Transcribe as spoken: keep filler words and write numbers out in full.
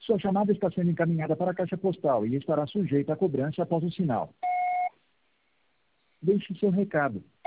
Sua chamada está sendo encaminhada para a caixa postal e estará sujeita a cobrança após o sinal. Deixe seu recado.